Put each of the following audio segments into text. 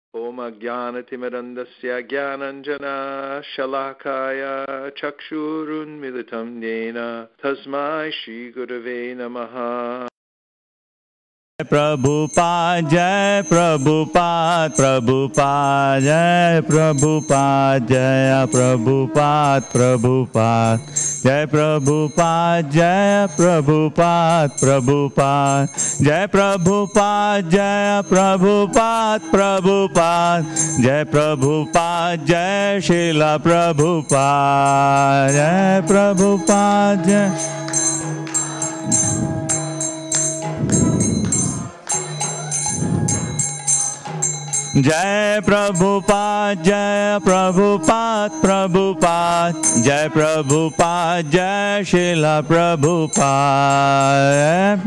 ओम अज्ञानतिमिरन्दस्य ज्ञानाञ्जनशलाकाय चक्षुरुन्मिलितं येन तस्मै श्रीगुरवे नमः। प्रभुपाद जय प्रभुपाद प्रभुपाद जय प्रभुपाद जय प्रभुपाद प्रभुपाद जय प्रभुपाद जय प्रभुपाद प्रभुपाद जय प्रभुपाद जय प्रभुपाद प्रभुपाद जय प्रभुपाद जय श्रीला प्रभुपाद जय प्रभुपाद जय प्रभुपाद जय प्रभुपाद प्रभुपाद जय प्रभुपाद जय श्रीला प्रभुपाद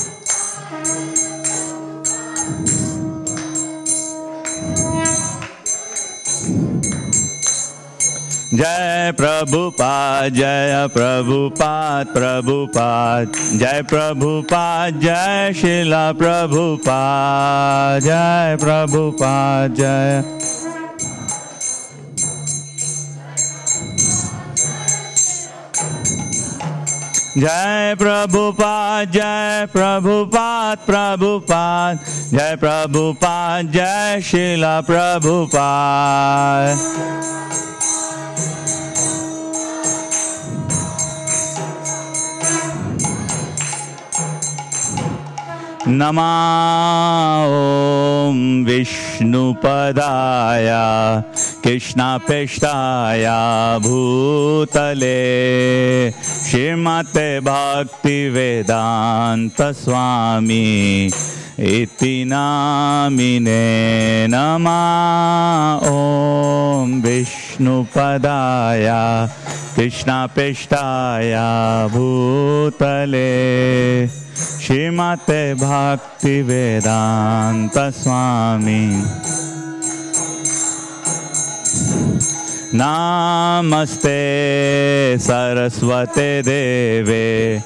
जय प्रभुपाद जय प्रभुपाद प्रभुपाद जय प्रभुपाद जय श्रीला प्रभुपाद जय प्रभुपाद जय जय प्रभुपाद जय प्रभुपाद प्रभुपाद जय प्रभुपाद जय श्रीला प्रभुपाद नमः ओम विष्णुपदाय कृष्णपृष्ठाय भूतले श्रीमते भक्तिवेदांत स्वामी इति नामिने नमः ओम विष्णुपदाय कृष्णपृष्ठाय भूतले श्रीमते भक्तिवेदांत स्वामी नमस्ते सरस्वते देवे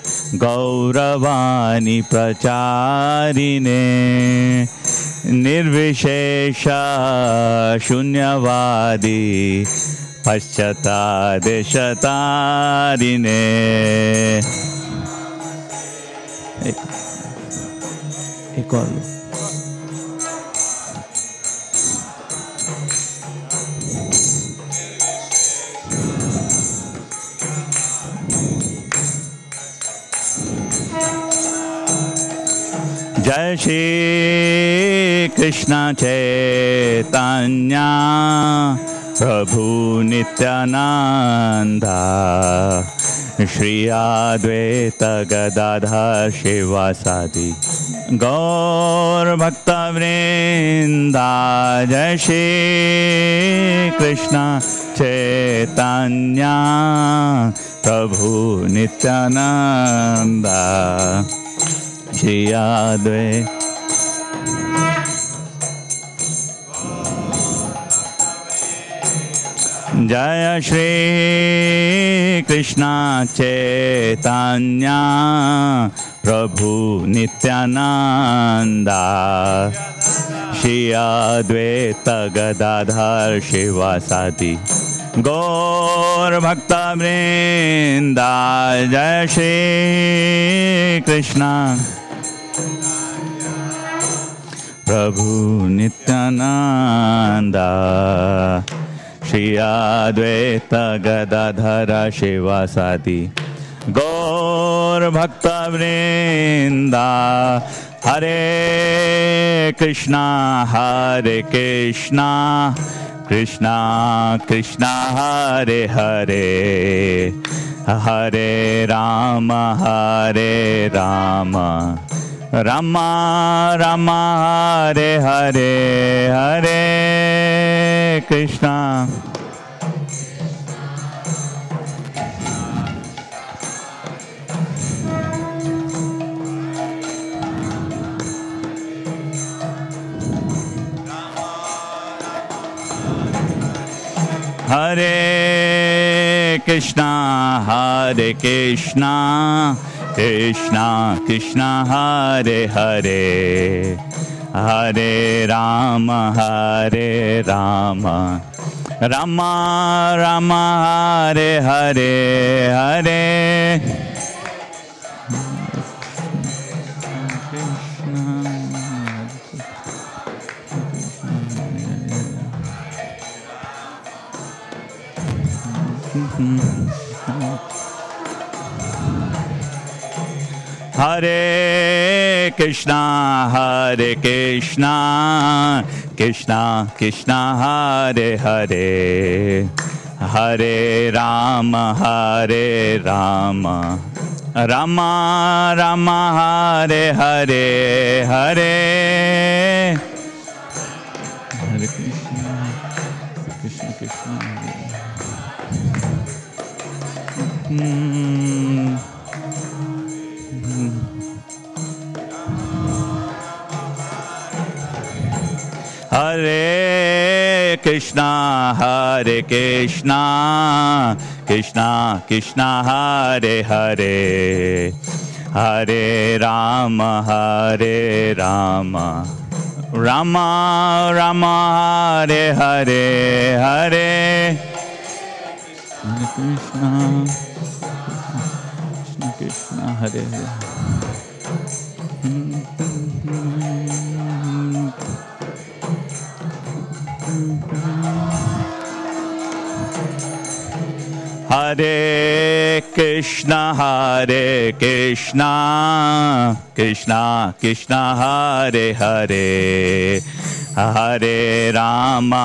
गौरवाणी प्रचारिणे निर्विशेष शून्यवादी पश्चातादेशतारिणे एक और जय श्री कृष्ण चैतन्य प्रभु नित्यानंदा श्री अद्वैत गदाधर शिवासादि गौर भक्तवृंदा जय श्री कृष्ण चैतन्य प्रभु नित्यानंदा श्री अद्वैत जय श्री कृष्ण चैतन्य प्रभु नित्यानंदा श्री अद्वैत गदाधर शिवासादि गौर भक्तवृंदा जय श्री कृष्ण प्रभु नित्यानंदा श्री अद्वैत गदाधर शिवासादि गौर भक्तवृंदा हरे कृष्णा कृष्णा कृष्णा हरे हरे हरे राम राम राम हरे हरे हरे कृष्णा हरे Krishna Krishna Krishna Hare Hare Hare Rama, Rama Rama, Hare Hare, Hare Hare Krishna, Hare Krishna, Krishna Krishna, Hare Hare, Hare Rama, Rama Rama, Hare Hare, Hare Hare Krishna, Krishna Krishna, Hare Krishna, Hare Krishna, Krishna Krishna, Hare Hare, Hare Rama, Rama Rama, Hare Hare, Hare Krishna, Krishna Krishna, Hare Hare. Hare Krishna, Krishna Krishna, Hare Hare, Hare Rama,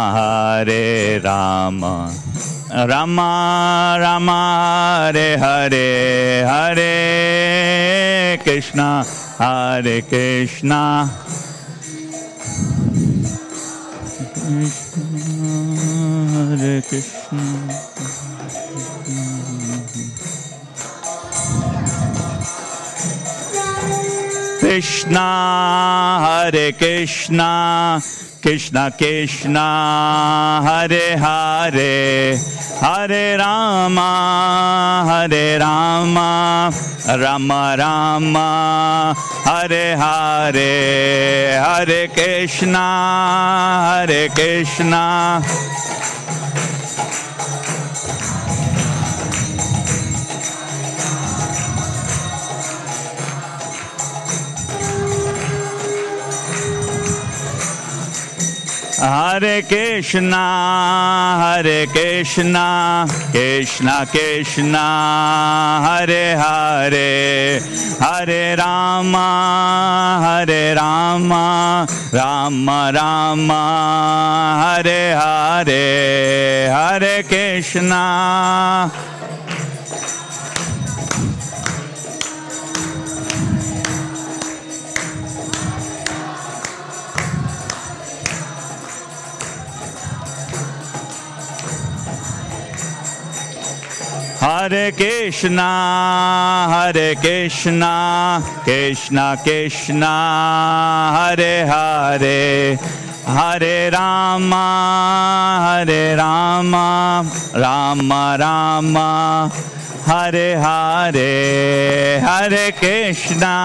Rama Rama, Hare Hare, Hare Krishna, Hare Krishna, Hare Krishna. Krishna, Hare Krishna, Krishna Krishna, Hare Hare, Hare Rama, Rama Rama, Hare Hare, Hare Krishna, Hare Krishna. Hare Krishna, Krishna Krishna, Hare Hare, Hare Rama, Rama Rama, Hare Hare, Hare Krishna. Hare Krishna, Krishna Krishna, Hare Hare, Hare Rama, Rama Rama, Hare Hare, Hare Krishna.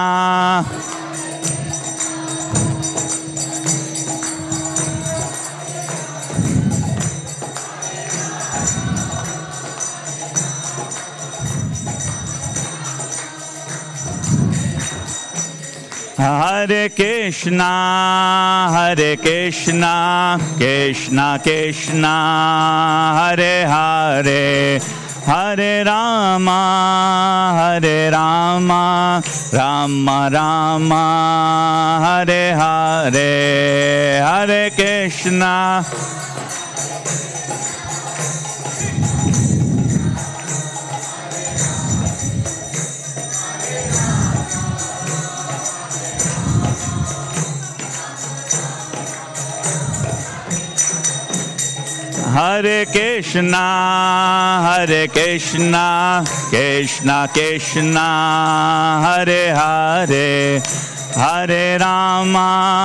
Hare Krishna, Krishna Krishna, Hare Hare, Hare Rama, Rama Rama, Hare Hare, Hare Krishna. Hare Krishna, Krishna Krishna, Hare Hare, Hare Rama,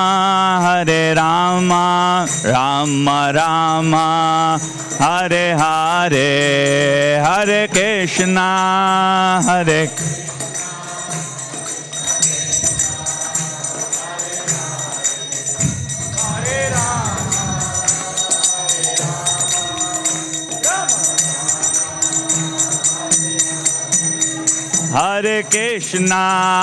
Rama Rama, Hare Hare, Hare Krishna, Hare Hare Krishna,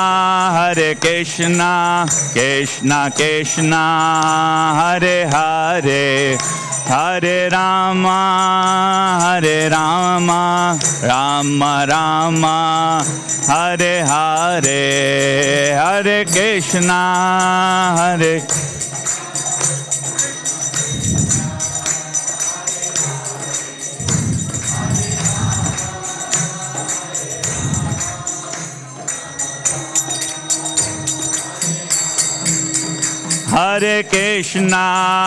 Krishna Krishna, Hare Hare, Hare Rama, Rama Rama, Hare Hare, Hare Krishna, Hare Hare Krishna,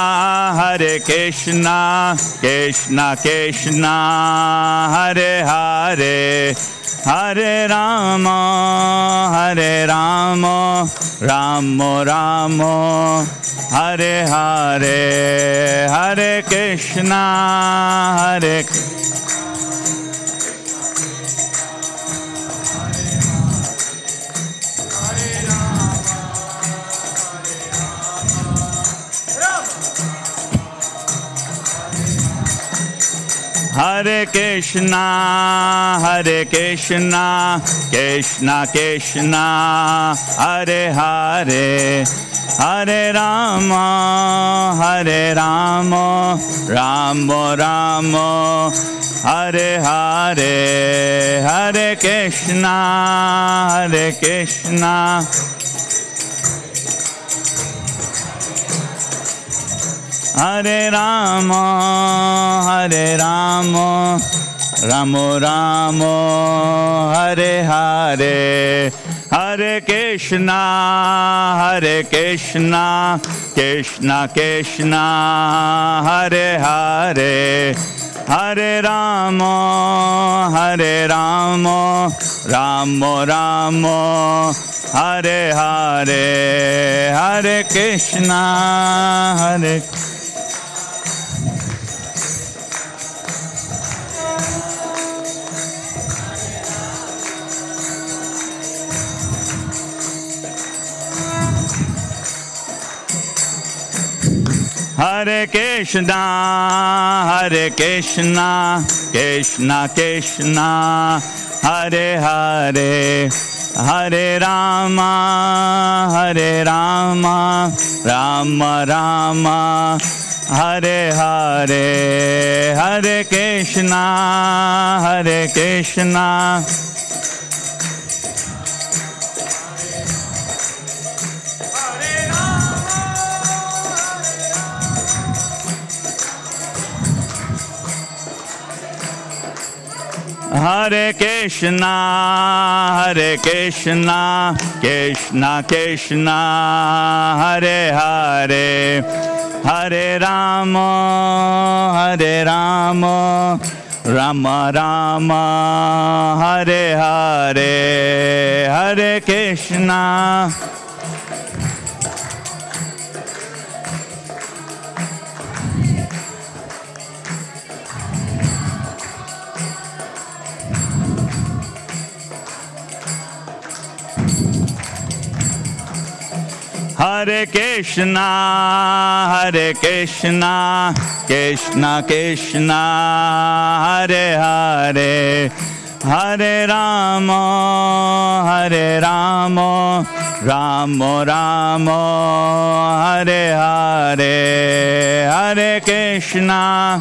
Krishna Krishna, Hare Hare, Hare Rama, Rama Rama, Hare Hare, Hare Krishna, Hare Hare Krishna, Krishna Krishna, Hare Hare, Hare Rama, Rama Rama, Hare Hare, Hare Krishna, Hare Rama, Rama Rama, Hare Hare, Hare Krishna, Krishna Krishna, Hare Hare, Hare Rama, Rama Rama, Hare Hare, Hare Krishna, Hare Krishna, Krishna Krishna, Hare Hare, Hare Rama, Rama Rama, Hare Hare, Hare Krishna, Hare Krishna, Krishna Krishna, Hare Hare, Hare Rama, Rama Rama, Hare Hare, Hare Krishna. Hare Krishna, Krishna Krishna, Hare Hare, Hare Rama, Rama Rama, Hare Hare, Hare Krishna.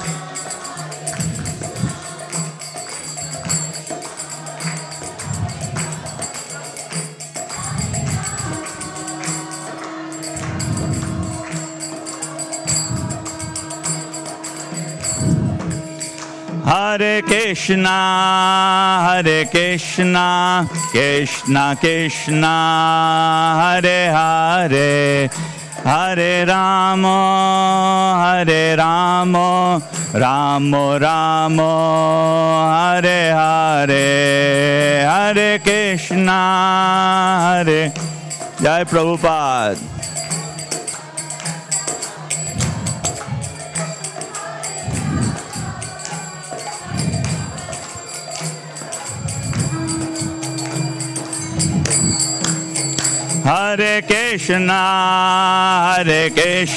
Hare Krishna, Krishna Krishna, Hare Hare, Hare Rama, Rama Rama, Hare Hare, Hare Krishna, Hare. Jai Prabhupada. Hare Krishna,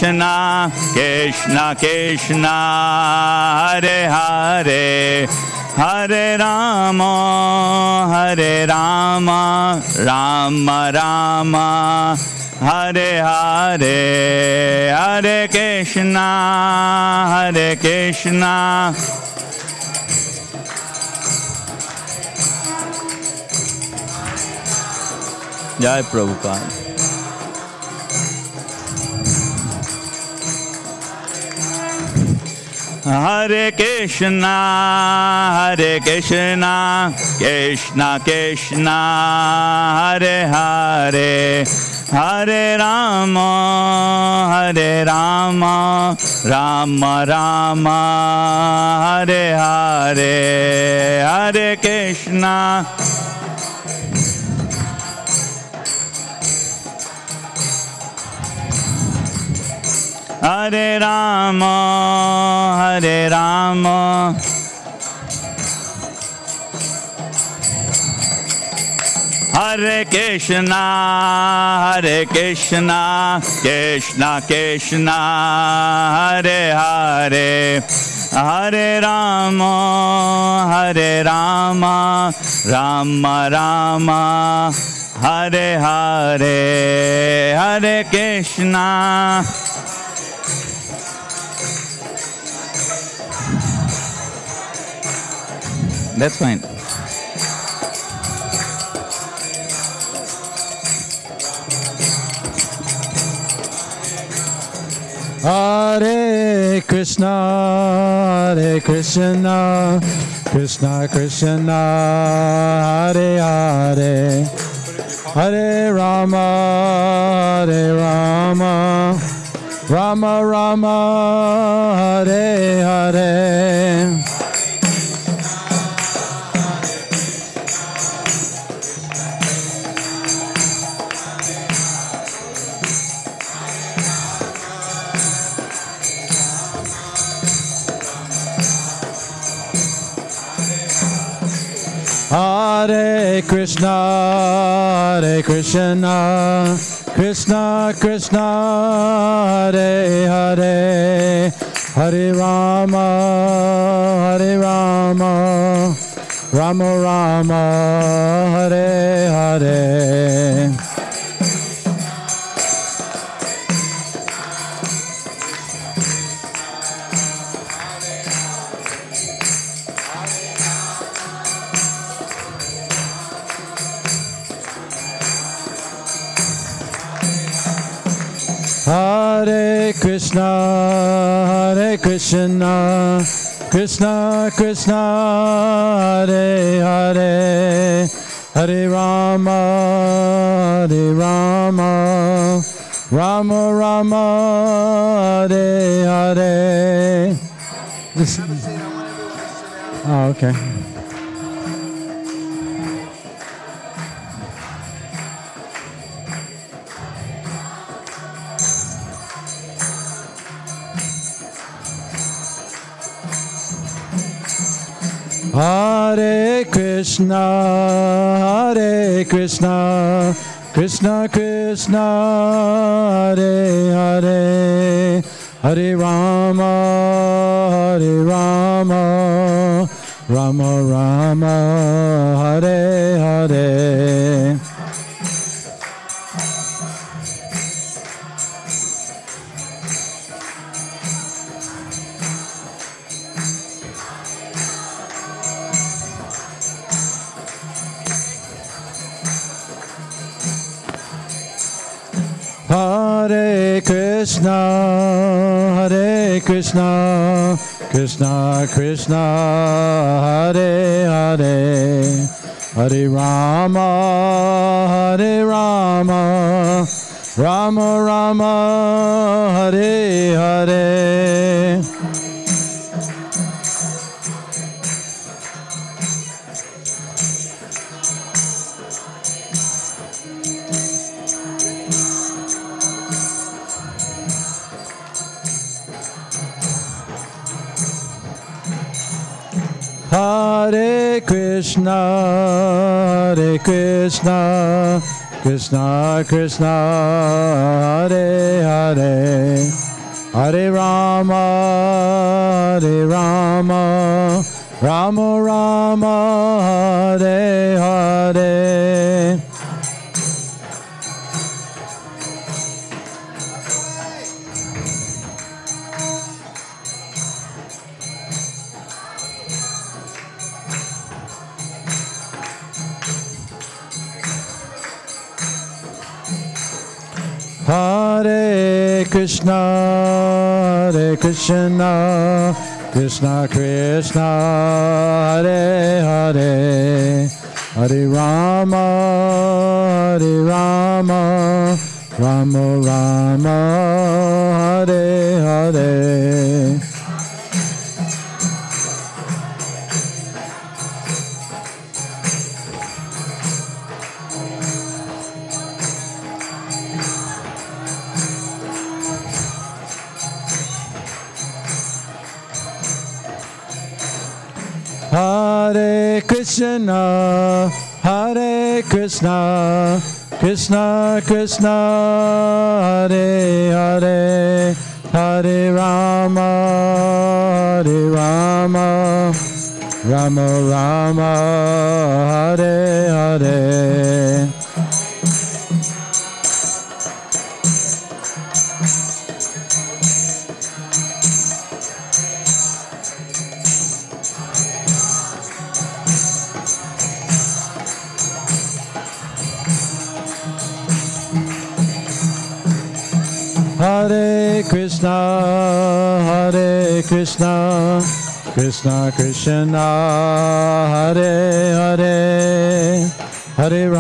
Krishna Krishna, Hare Hare, Hare Rama, Hare Rama, Rama Rama, Hare Hare, Hare Krishna, Hare Krishna. Jai Prabhupada. Hare Krishna, Hare Krishna, Krishna Krishna, Hare Hare, Hare Rama, Hare Rama, Rama Rama, Hare Hare, Hare Krishna. Hare Rama, Hare Rama, Hare Krishna, Hare Krishna, Krishna Krishna, Hare Hare, Hare Rama, Hare Rama, Rama Rama, Hare Hare, Hare Krishna. That's fine. Hare Krishna, Hare Krishna, Krishna Krishna, Hare Hare, Hare Rama, Hare Rama, Rama Rama, Hare Hare. Hare Krishna, Hare Krishna, Krishna Krishna, Hare Hare, Hare Rama, Hare Rama, Rama Rama, Hare Hare. Hare Krishna, Hare Krishna, Krishna Krishna, Hare Hare, Hare Rama, Hare Rama, Rama Rama, Hare Hare. Oh, okay. Hare Krishna, Hare Krishna, Krishna Krishna, Hare Hare, Hare Rama, Hare Rama, Rama Rama, Hare Hare. Hare Krishna, Hare Krishna, Krishna Krishna, Hare Hare, Hare Rama, Hare Rama, Rama Rama, Hare Hare. Hare Krishna, Hare Krishna, Krishna Krishna, Hare Hare, Hare Rama, Hare Rama, Rama Rama Hare Hare. Hare Krishna, Hare Krishna, Krishna Krishna, Hare Hare, Hare Rama, Hare Rama, Rama Rama, Hare Hare. Hare Krishna, Hare Krishna, Krishna Krishna, Hare Hare, Hare Rama, Hare Rama, Rama Rama, Hare Hare. Hare Krishna, Hare Krishna, Krishna Krishna, Hare Hare, Hare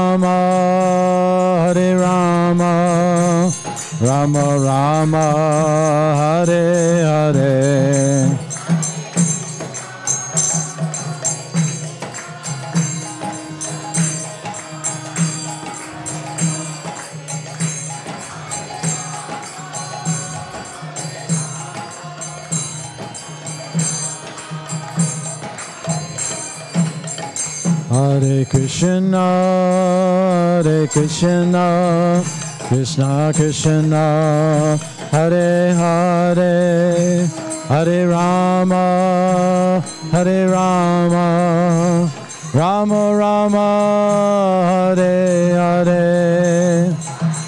Rama, Hare Rama, Rama Rama, Hare Hare. Hare Krishna, Hare Krishna, Krishna Krishna, Hare Hare, Hare Rama, Hare Rama, Rama Rama, Hare Hare.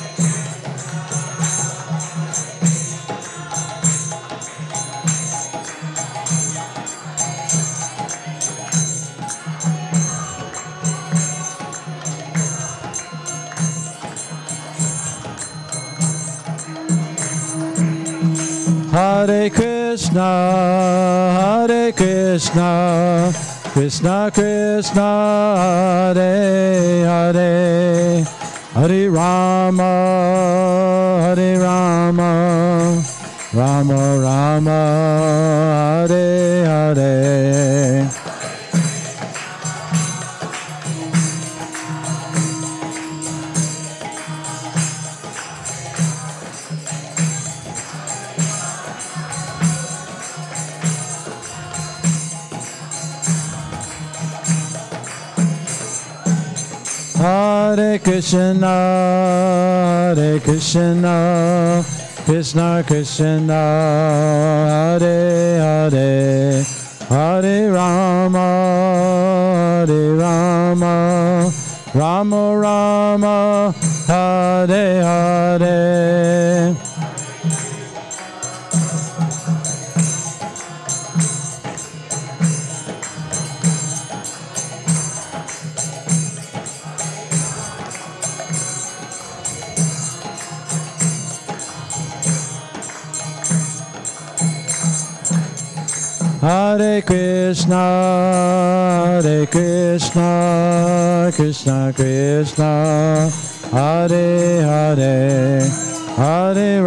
Hare Krishna, Hare Krishna, Krishna Krishna, Hare Hare, Hare Rama, Hare Rama, Rama Rama, Hare Hare. Hare Krishna, Hare Krishna, Krishna Krishna, Hare Hare, Hare Rama, Hare Rama, Rama Rama, Hare Hare. Hare Krishna, Hare Krishna, Krishna Krishna, Hare Hare, Hare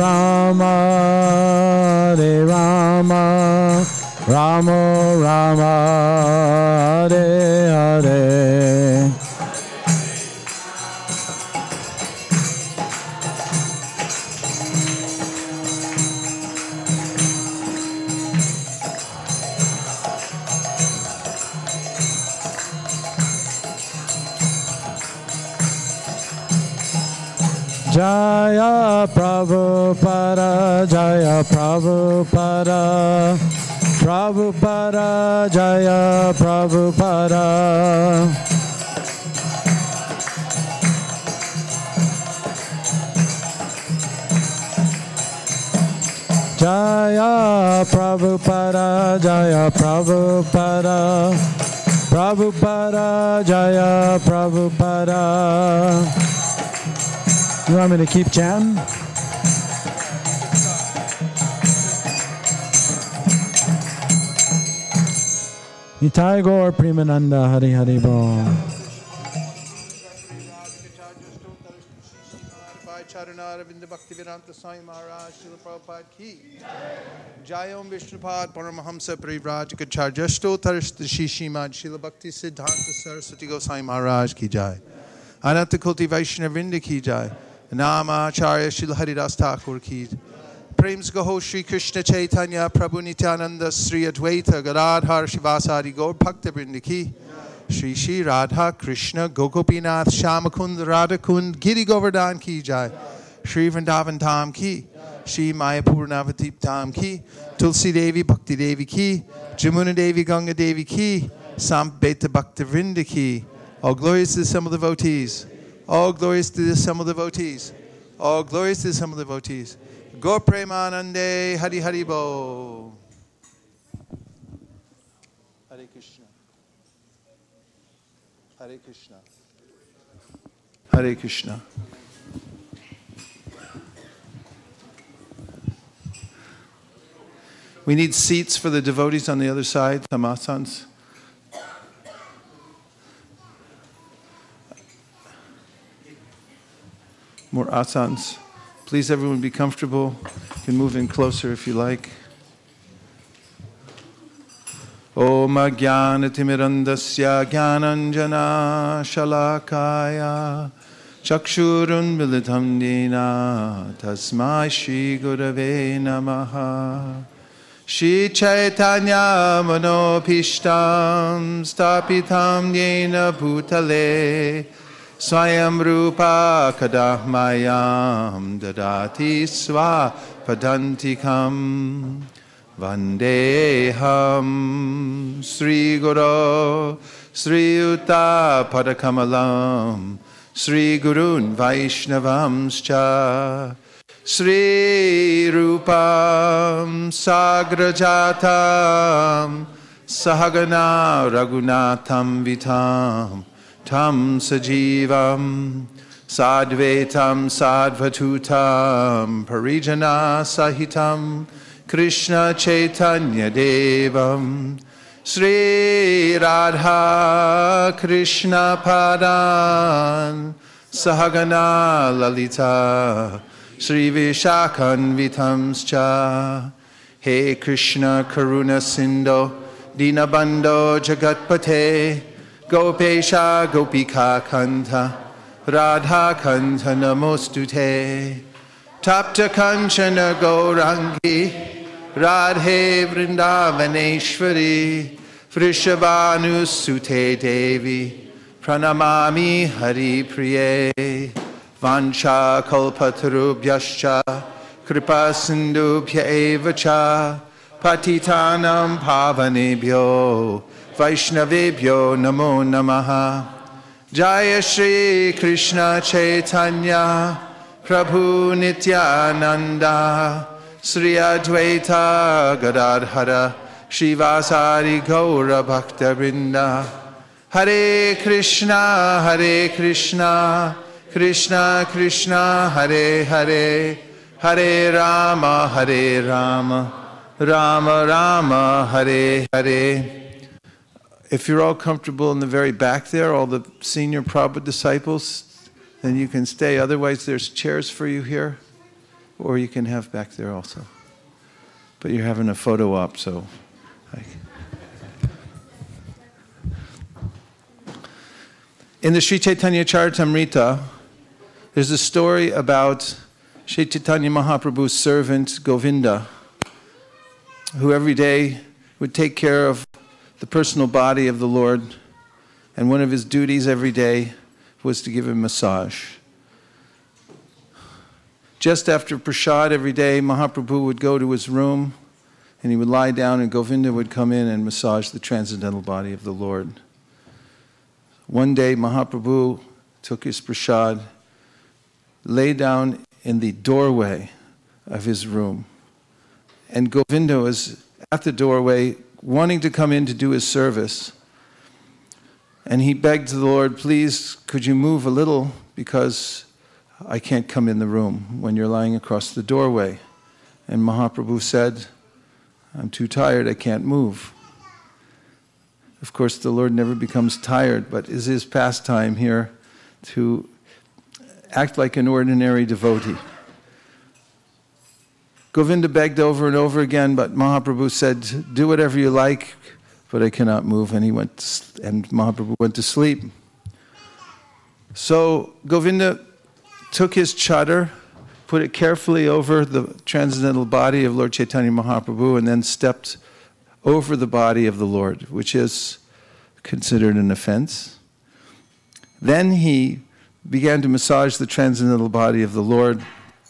Rama, Hare Rama, Rama Rama, Hare Hare. Jaya Prabhupada, Jaya Prabhupada, Prabhupada Jaya Prabhupada. Jaya Prabhupada Jaya Prabhupada. Prabhupada Jaya Prabhupada. You want me to keep chanting? Nitai Gaur Premananda Hari Hari Bol. Charanaravinda Bhaktivedanta Swami Maharaj Srila Prabhupada ki Jai Om Vishnupad Paramahamsa Parivrajacharya Stotarista Shishimad Srila Bhakti Siddhanta Saraswati Goswami Maharaj ki Jai Ananta Kulti Vaishnavinda ki Jai Nama Acharya Srila Haridas Thakur ki Prems Gaho Shri Krishna Chaitanya Prabhu Nityananda Sri Advaita Gadadhar Shivasari Gaur Bhakta Vrinda ki Shri Shri Radha Krishna Gokopinath Shamakund Radhakund Giri Govardhan ki Jai Shri Vrindavan Dham ki Shri Mayapur Navadip Dham ki Tulsi Devi Bhakti Devi ki Jamuna Devi Ganga Devi ki Sambeta Bhakta Vrinda ki. All glorious to the assembled devotees. All glorious to the assembled devotees. All glorious to the assembled devotees. Gaur Premanande Hari Hari Bo. Hare Krishna. Hare Krishna. Hare Krishna. We need seats for the devotees on the other side, tamasans. More asans. Please, everyone, be comfortable. You can move in closer if you like. Om Ajnanatimirandasya Jnananjana Shalakaya Chakshurun Militam Dena Tasmai Shri Gurave Namaha. Shri Chaitanya Manopishtam Stapitam Yena Bhutale Swayam Rupa Kadahmayam Dadati Sva Padantikam Vandeham Sri Guru Sri Uta Padakamalam Sri Gurun Vaishnavamscha Sri Rupam Sagrajatam Sahagana Raghunatham Vitam Tam Sajivam Sadvetam Sadvatutam Parijana Sahitam Krishna Chaitanya Devam Sri Radha Krishna Padan Sahagana Lalita Sri Vishakhan Vitamscha. He Krishna Karuna Sindho Dinabandho Jagatpate Gopesha Gopika Kanta Radha Kanta Namostute Tapta Kanchana Gaurangi Radhe Vrindavaneshwari Vrishabhanu Sute Devi Pranamami Hari Priye Vancha Kalpatarubhyascha Kripa Sindubhya Evacha Patitanam Pavanebhyo Vaishnavebhyo Namo Namaha. Jaya Shri Krishna Chaitanya Prabhu Nityananda Sri Advaita Gadadhara Shivasari Gaura Bhakta Vrinda. Hare Krishna Krishna Krishna Hare Hare Hare Rama Rama Rama Hare Hare. If you're all comfortable in the very back there, all the senior Prabhupada disciples, then you can stay. Otherwise, there's chairs for you here, or you can have back there also. But you're having a photo op, so. In the Sri Chaitanya Charitamrita, there's a story about Sri Chaitanya Mahaprabhu's servant Govinda, who every day would take care of the personal body of the Lord, and one of his duties every day was to give him massage. Just after prasad every day, Mahaprabhu would go to his room and he would lie down, and Govinda would come in and massage the transcendental body of the Lord. One day, Mahaprabhu took his prasad, lay down in the doorway of his room, and Govinda was at the doorway wanting to come in to do his service. And he begged the Lord, please, could you move a little, because I can't come in the room when you're lying across the doorway. And Mahaprabhu said, I'm too tired, I can't move. Of course, the Lord never becomes tired, but it is his pastime here to act like an ordinary devotee. Govinda begged over and over again, but Mahaprabhu said, do whatever you like, but I cannot move. And Mahaprabhu went to sleep. So Govinda took his chadar, put it carefully over the transcendental body of Lord Chaitanya Mahaprabhu, and then stepped over the body of the Lord, which is considered an offense. Then he began to massage the transcendental body of the Lord.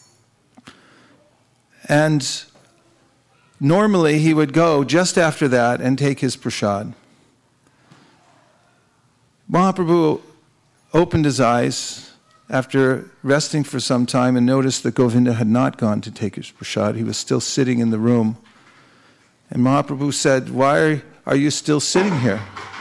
And normally he would go just after that and take his prasad. Mahaprabhu opened his eyes after resting for some time and noticed that Govinda had not gone to take his prasad. He was still sitting in the room. And Mahaprabhu said, why are you still sitting here?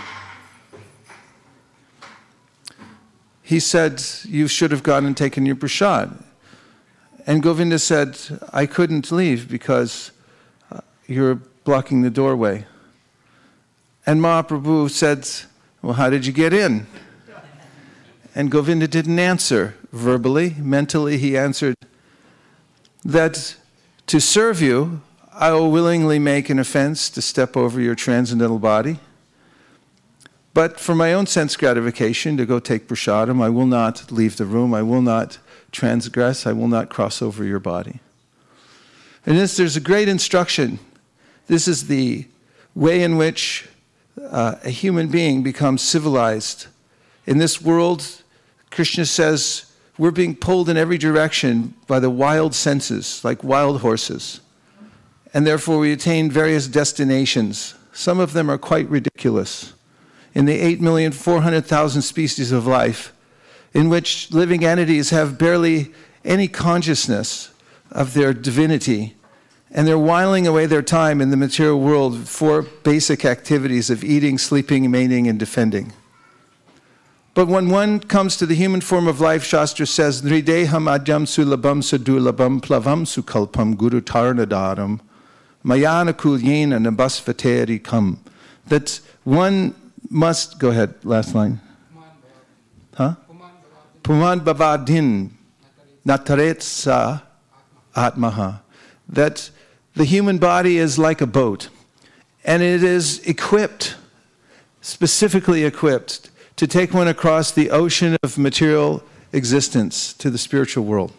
He said, you should have gone and taken your prasad. And Govinda said, I couldn't leave because you're blocking the doorway. And Mahaprabhu said, well, how did you get in? And Govinda didn't answer verbally. Mentally, he answered that to serve you, I will willingly make an offense to step over your transcendental body. But for my own sense gratification, to go take prasadam, I will not leave the room. I will not transgress. I will not cross over your body. In this, there's a great instruction. This is the way in which a human being becomes civilized. In this world, Krishna says, we're being pulled in every direction by the wild senses, like wild horses. And therefore we attain various destinations. Some of them are quite ridiculous. In the 8,400,000 species of life, in which living entities have barely any consciousness of their divinity, and they're whiling away their time in the material world for basic activities of eating, sleeping, mating, and defending. But when one comes to the human form of life, Shastra says, Nrideham adyam sulabam sadulabam plavam sukalpam guru tarnadaram mayana kulyena nabasvateri kam. That one must, go ahead, last line. Huh? Puman bhavadin nataret sa atmaha. That the human body is like a boat, and it is equipped, specifically equipped, to take one across the ocean of material existence to the spiritual world.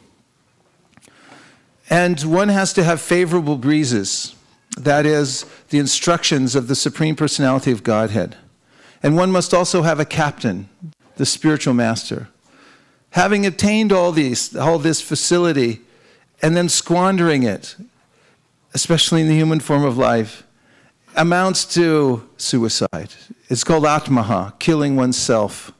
And one has to have favorable breezes, that is, the instructions of the Supreme Personality of Godhead. And one must also have a captain, the spiritual master. Having obtained all this facility, and then squandering it, especially in the human form of life, amounts to suicide. It's called atmaha, killing oneself.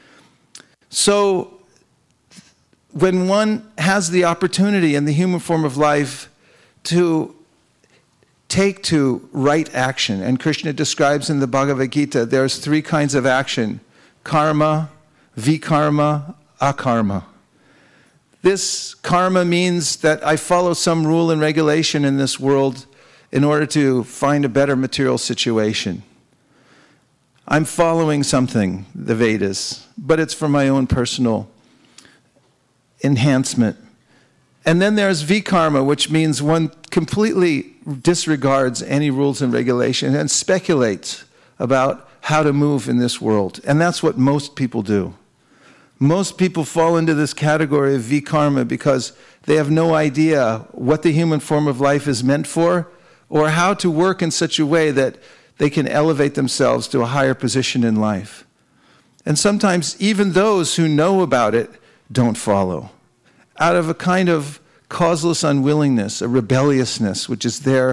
So, when one has the opportunity in the human form of life to take to right action, and Krishna describes in the Bhagavad Gita, there's 3 kinds of action: karma, vikarma, akarma. This karma means that I follow some rule and regulation in this world in order to find a better material situation. I'm following something, the Vedas, but it's for my own personal enhancement. And then there's vikarma, which means one completely disregards any rules and regulations and speculates about how to move in this world. And that's what most people do. Most people fall into this category of vikarma because they have no idea what the human form of life is meant for, or how to work in such a way that they can elevate themselves to a higher position in life. And sometimes even those who know about it don't follow, out of a kind of causeless unwillingness, a rebelliousness, which is there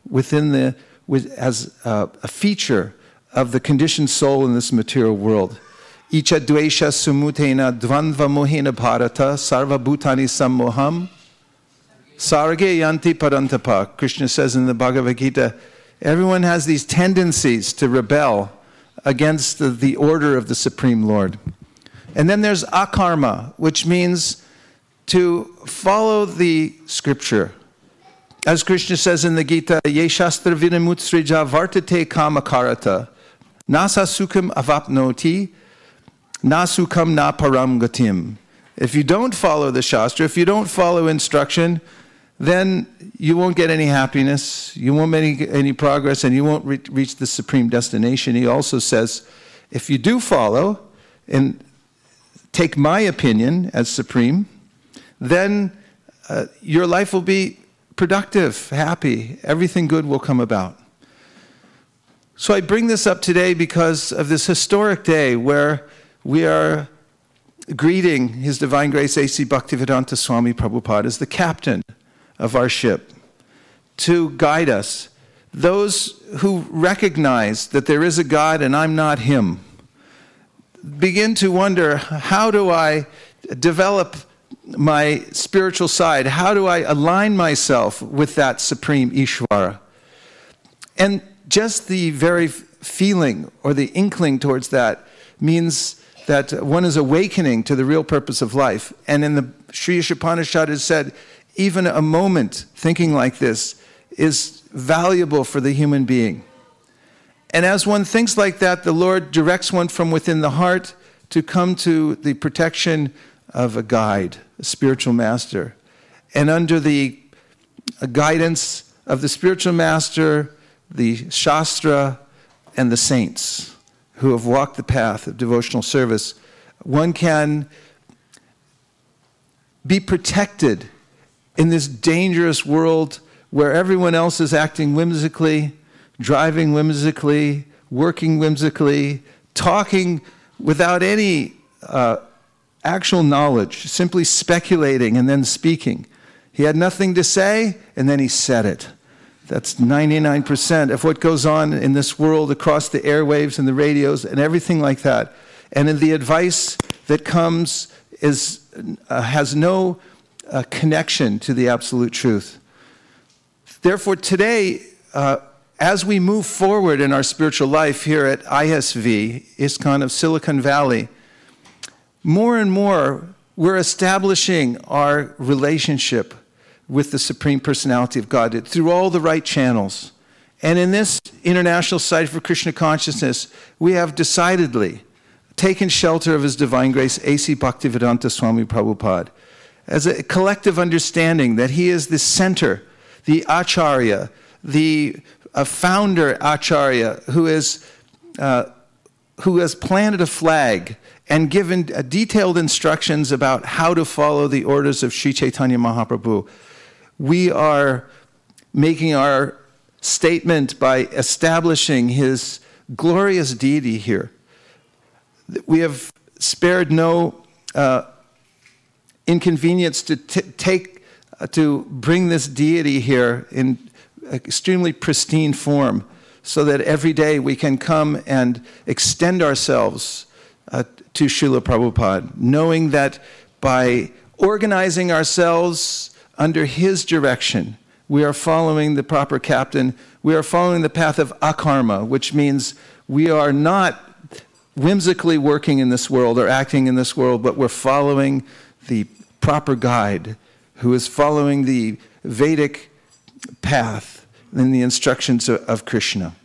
as a feature of the conditioned soul in this material world. Icha dvesha sumutena dvandva mohena bharata sarva bhutani sammoham sarge yanti parantapa. Krishna says in the Bhagavad Gita, everyone has these tendencies to rebel against the order of the Supreme Lord. And then there's akarma, which means to follow the scripture. As Krishna says in the Gita, Ye shastra vinamutsrija vartate kamakarata nasa sukham avapnoti nasukam na param gatim. If you don't follow the Shastra, if you don't follow instruction, then you won't get any happiness, you won't make any progress, and you won't reach the supreme destination. He also says, if you do follow and take my opinion as supreme, then your life will be productive, happy, everything good will come about. So I bring this up today because of this historic day where we are greeting His Divine Grace A.C. Bhaktivedanta Swami Prabhupada as the captain of our ship to guide us. Those who recognize that there is a God and I'm not Him begin to wonder, how do I develop my spiritual side? How do I align myself with that Supreme Ishvara? And just the very feeling or the inkling towards that means that one is awakening to the real purpose of life. And in the Sri Ishopanishad it said, even a moment thinking like this is valuable for the human being. And as one thinks like that, the Lord directs one from within the heart to come to the protection of a guide, a spiritual master. And under the guidance of the spiritual master, the Shastra, and the saints who have walked the path of devotional service, one can be protected in this dangerous world where everyone else is acting whimsically, driving whimsically, working whimsically, talking without any actual knowledge, simply speculating and then speaking. He had nothing to say, and then he said it. That's 99% of what goes on in this world across the airwaves and the radios and everything like that. And in the advice that comes has no connection to the absolute truth. Therefore, today, as we move forward in our spiritual life here at ISV, ISKCON of Silicon Valley, more and more we're establishing our relationship with the Supreme Personality of God through all the right channels. And in this International Society for Krishna Consciousness, we have decidedly taken shelter of His Divine Grace A.C. Bhaktivedanta Swami Prabhupada as a collective understanding that he is the center, the Acharya, the founder Acharya who has planted a flag and given detailed instructions about how to follow the orders of Sri Chaitanya Mahaprabhu. We are making our statement by establishing His glorious deity here. We have spared no inconvenience to bring this deity here in extremely pristine form, so that every day we can come and extend ourselves to Srila Prabhupada, knowing that by organizing ourselves under his direction, we are following the proper captain. We are following the path of akarma, which means we are not whimsically working in this world or acting in this world, but we're following the proper guide who is following the Vedic path and the instructions of Krishna.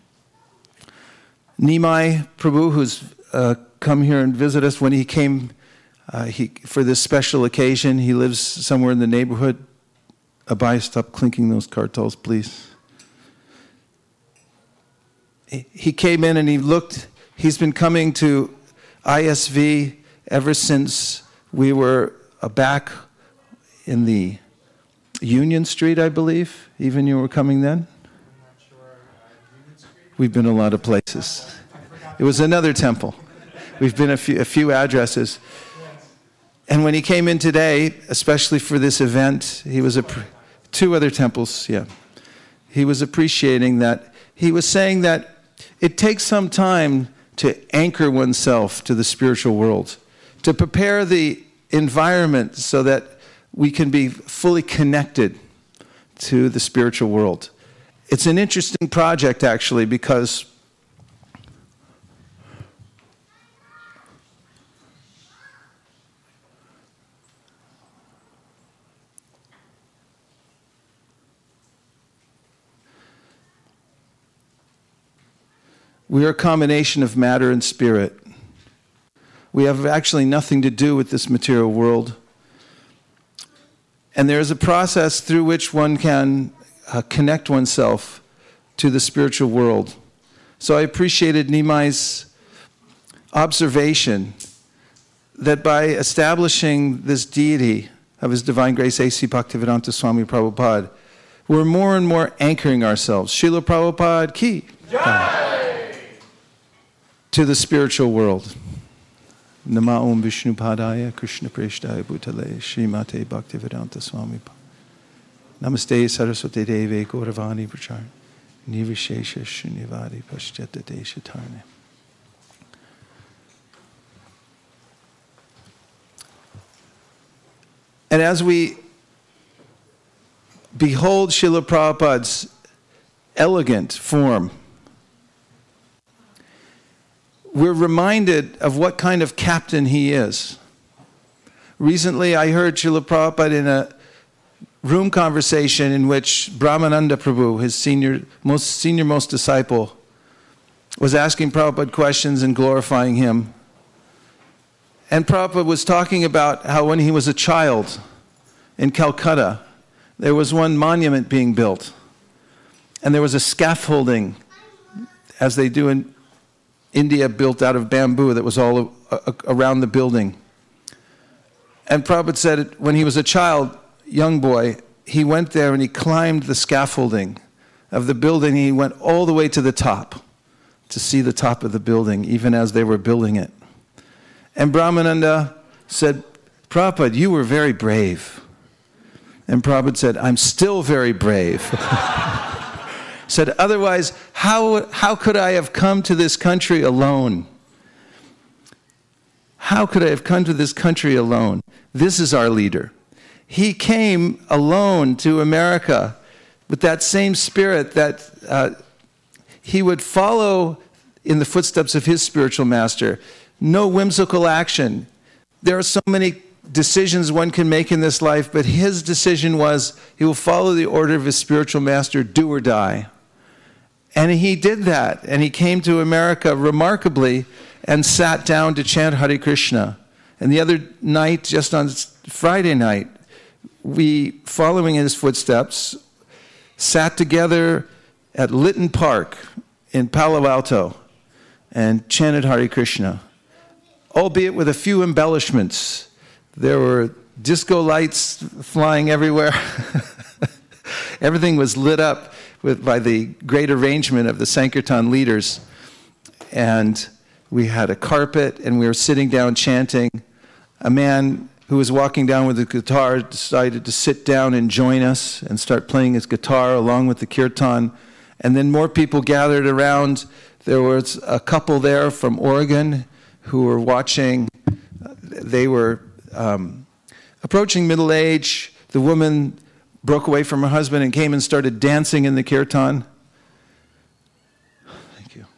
Nimai Prabhu, who's come here and visit us, when he came for this special occasion, he lives somewhere in the neighborhood. Abai, stop clinking those kartals, please. He came in and he looked. He's been coming to ISV ever since we were back in the Union Street, I believe. Even you were coming then? We've been a lot of places. It was another temple. We've been a few addresses. And when he came in today, especially for this event, he was two other temples, yeah. he was appreciating that. He was saying that it takes some time to anchor oneself to the spiritual world, to prepare the environment so that we can be fully connected to the spiritual world. It's an interesting project, actually, because we are a combination of matter and spirit. We have actually nothing to do with this material world. And there is a process through which one can connect oneself to the spiritual world. So I appreciated Nimai's observation that by establishing this deity of His Divine Grace A.C. Bhaktivedanta Swami Prabhupada, we're more and more anchoring ourselves. Srila Prabhupada ki to the spiritual world. Nama Om Vishnu Padaya Krishna Preshtaya Bhutale Srimate Bhaktivedanta Swami Namaste Saraswati Deve Gauravani Prachar Nivishesha Shunyavadi Pashyata Deshatarne. And as we behold Srila Prabhupada's elegant form, we're reminded of what kind of captain he is. Recently, I heard Srila Prabhupada in a room conversation in which Brahmananda Prabhu, his senior-most disciple, was asking Prabhupada questions and glorifying him. And Prabhupada was talking about how when he was a child in Calcutta, there was one monument being built. And there was a scaffolding, as they do in India, built out of bamboo that was all around the building. And Prabhupada said when he was a child, young boy, he went there and he climbed the scaffolding of the building. He went all the way to the top to see the top of the building, even as they were building it. And Brahmananda said, Prabhupada, you were very brave. And Prabhupada said, I'm still very brave. Said, otherwise, how could I have come to this country alone? How could I have come to this country alone? This is our leader. He came alone to America with that same spirit that he would follow in the footsteps of his spiritual master. No whimsical action. There are so many decisions one can make in this life, but his decision was he will follow the order of his spiritual master, do or die. And he did that, and he came to America remarkably and sat down to chant Hare Krishna. And the other night, just on Friday night, we, following in his footsteps, sat together at Lytton Park in Palo Alto and chanted Hare Krishna, albeit with a few embellishments. There were disco lights flying everywhere. Everything was lit up by the great arrangement of the Sankirtan leaders. And we had a carpet, and we were sitting down chanting. A man who was walking down with a guitar decided to sit down and join us and start playing his guitar along with the kirtan. And then more people gathered around. There was a couple there from Oregon who were watching. They were approaching middle age. The woman broke away from her husband and came and started dancing in the kirtan. Thank you.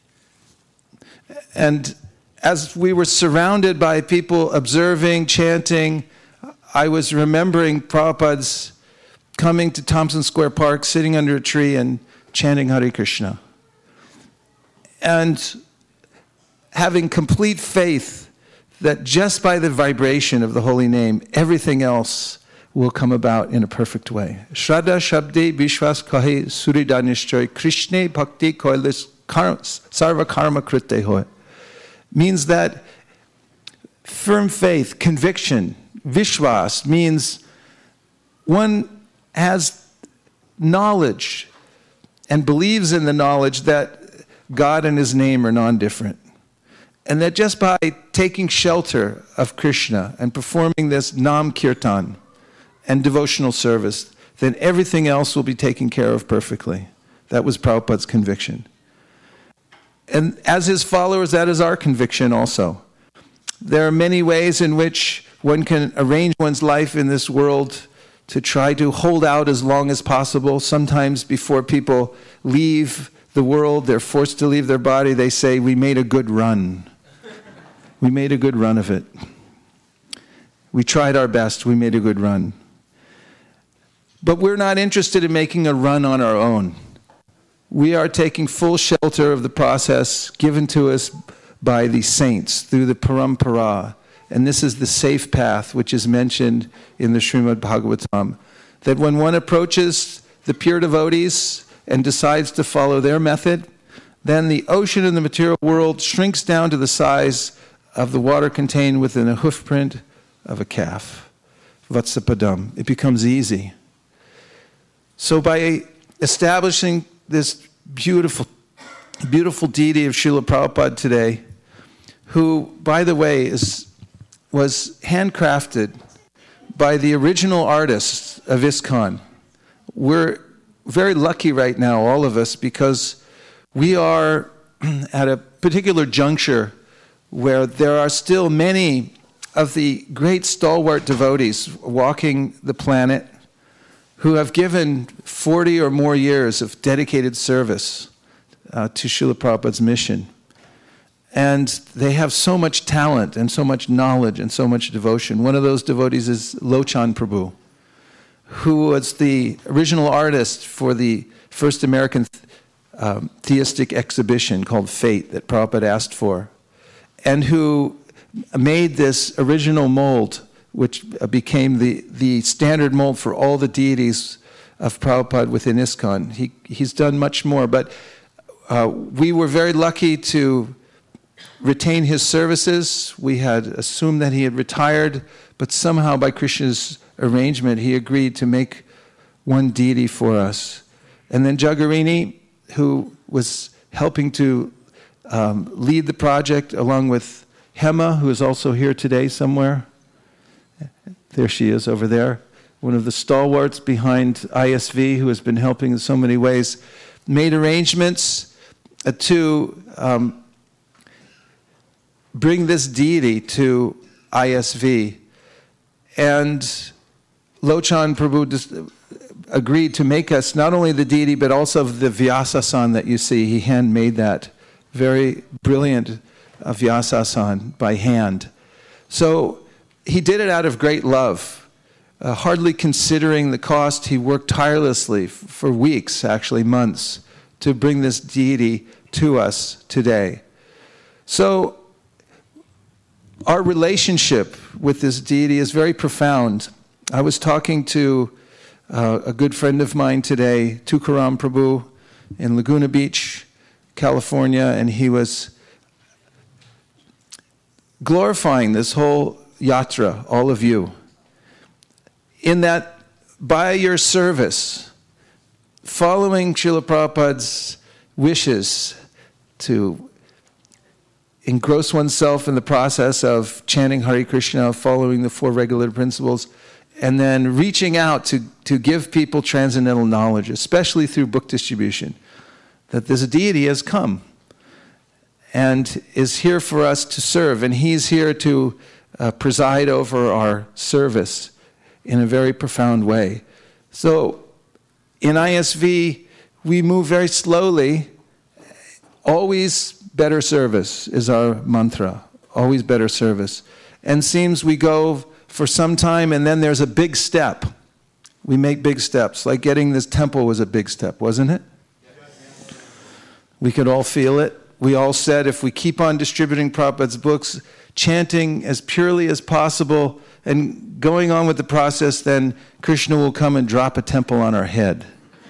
And as we were surrounded by people observing, chanting, I was remembering Prabhupada's coming to Thompson Square Park, sitting under a tree and chanting Hare Krishna. And having complete faith that just by the vibration of the holy name, everything else will come about in a perfect way. Shraddha Shabde Vishwas Kahe Surida Nishchoy Krishne Bhakti Koilis Sarva Karma Krite Hoy. Means that firm faith, conviction, Vishwas means one has knowledge and believes in the knowledge that God and His name are non-different. And that just by taking shelter of Krishna and performing this Nam Kirtan and devotional service, then everything else will be taken care of perfectly. That was Prabhupada's conviction. And as his followers, that is our conviction also. There are many ways in which one can arrange one's life in this world to try to hold out as long as possible. Sometimes before people leave the world, they're forced to leave their body, they say, we made a good run. We made a good run of it. We tried our best, we made a good run. But we're not interested in making a run on our own. We are taking full shelter of the process given to us by the saints through the parampara. And this is the safe path which is mentioned in the Srimad Bhagavatam. That when one approaches the pure devotees and decides to follow their method, then the ocean in the material world shrinks down to the size of the water contained within a hoofprint of a calf. Vatsapadam. It becomes easy. So by establishing this beautiful deity of Srila Prabhupada today, who, by the way, was handcrafted by the original artists of ISKCON. We're very lucky right now, all of us, because we are at a particular juncture where there are still many of the great stalwart devotees walking the planet who have given 40 or more years of dedicated service to Srila Prabhupada's mission. And they have so much talent and so much knowledge and so much devotion. One of those devotees is Lochan Prabhu, who was the original artist for the first American theistic exhibition called Fate that Prabhupada asked for, and who made this original mold, which became the standard mold for all the deities of Prabhupada within ISKCON. He's done much more, but we were very lucky to retain his services. We had assumed that he had retired, but somehow by Krishna's arrangement, he agreed to make one deity for us. And then Jagarini, who was helping to lead the project along with Hema, who is also here today somewhere. There she is over there. One of the stalwarts behind ISV, who has been helping in so many ways, made arrangements to bring this deity to ISV. And Lochan Prabhu agreed to make us not only the deity, but also the Vyasasan that you see. He handmade that. Very brilliant Vyasasan by hand. So he did it out of great love. Hardly considering the cost, he worked tirelessly for weeks, actually months, to bring this deity to us today. So our relationship with this deity is very profound. I was talking to a good friend of mine today, Tukaram Prabhu, in Laguna Beach, California, and he was glorifying this whole yatra, all of you, in that by your service, following Srila Prabhupada's wishes to engross oneself in the process of chanting Hare Krishna, following the four regulative principles, and then reaching out to give people transcendental knowledge, especially through book distribution, that this deity has come and is here for us to serve, and he's here to preside over our service in a very profound way. So in ISV, we move very slowly. Always better service is our mantra. Always better service. And seems we go for some time and then there's a big step. We make big steps. Like getting this temple was a big step, wasn't it? Yes. We could all feel it. We all said if we keep on distributing Prabhupada's books, chanting as purely as possible, and going on with the process, then Krishna will come and drop a temple on our head.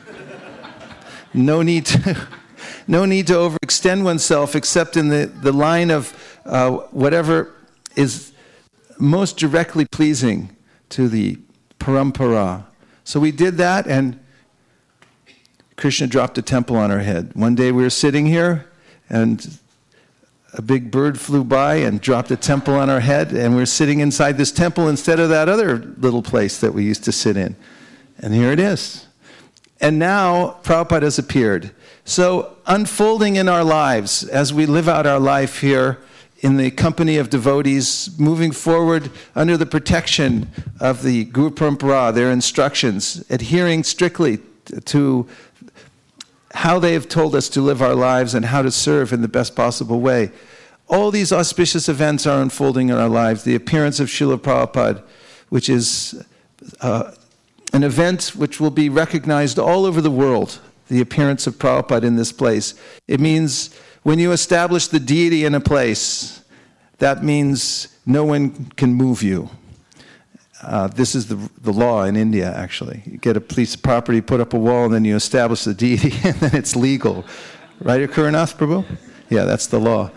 No need to overextend oneself except in the line of whatever is most directly pleasing to the parampara. So we did that, and Krishna dropped a temple on our head. One day we were sitting here, and a big bird flew by and dropped a temple on our head, and we're sitting inside this temple instead of that other little place that we used to sit in. And here it is. And now Prabhupada has appeared. So unfolding in our lives as we live out our life here in the company of devotees, moving forward under the protection of the Guru Parampara, their instructions, adhering strictly to how they have told us to live our lives and how to serve in the best possible way. All these auspicious events are unfolding in our lives. The appearance of Srila Prabhupada, which is an event which will be recognized all over the world, the appearance of Prabhupada in this place. It means when you establish the deity in a place, that means no one can move you. This is the law in India, actually. You get a piece of property, put up a wall, and then you establish the deity, and then it's legal. Right, Kuranath Prabhu? Yeah, that's the law.